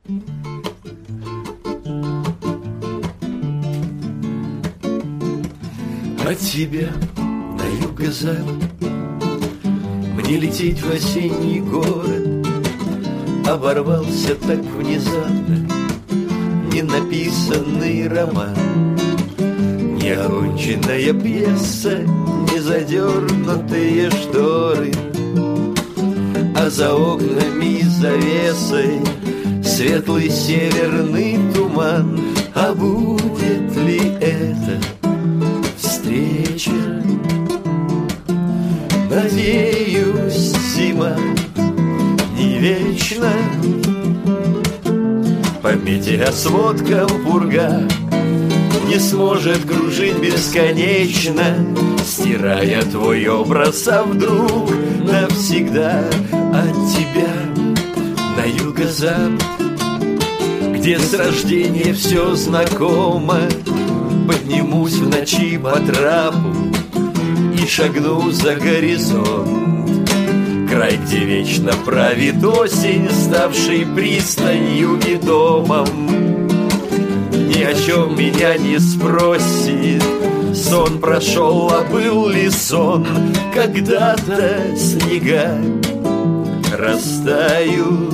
От тебя на юго-запад мне лететь в осенний город. Оборвался так внезапно ненаписанный роман, неоконченная пьеса, незадернутые шторы, а за окнами завесой светлый северный туман. А будет ли это встреча? Надеюсь, зима не вечна. По метеосводкам пурга не сможет кружить бесконечно, стирая твой образ, а вдруг навсегда от тебя на юго-запад, где с рождения все знакомо. Поднимусь в ночи по трапу и шагну за горизонт, край, где вечно правит осень, ставший пристанью и домом. Ни о чем меня не спросит сон прошел, а был ли сон? Когда-то снега растают.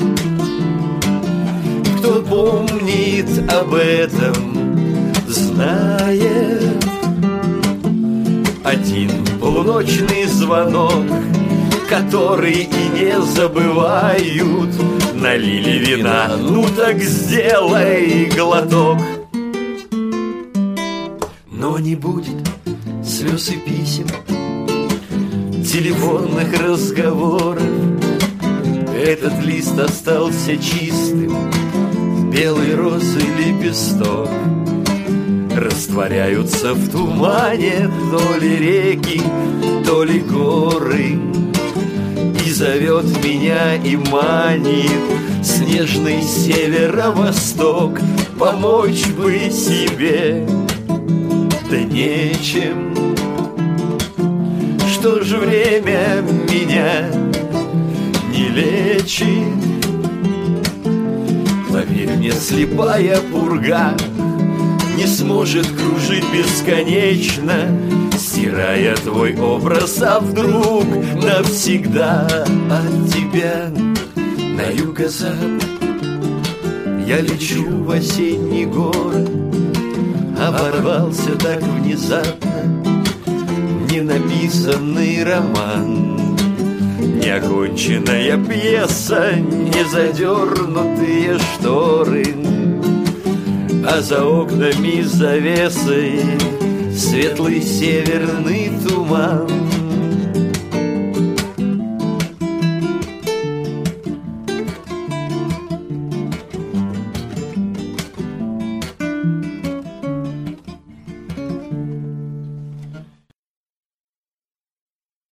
Кто помнит об этом, знает. Один полуночный звонок, который и не забывают. Налили вина, ну так сделай глоток. Но не будет слез и писем, телефонных разговоров. Этот лист остался чистым, белый розы лепесток. Растворяются в тумане то ли реки, то ли горы. И зовет меня и манит снежный северо-восток. Помочь бы себе, да нечем. Что ж время меня не лечит? Поверь мне, слепая пурга не сможет кружить бесконечно, стирая твой образ, а вдруг навсегда от тебя на юго-запад я лечу в осенний город. Оборвался так внезапно ненаписанный роман, неоконченная пьеса, незадернутые шторы, а за окнами завесой светлый северный туман.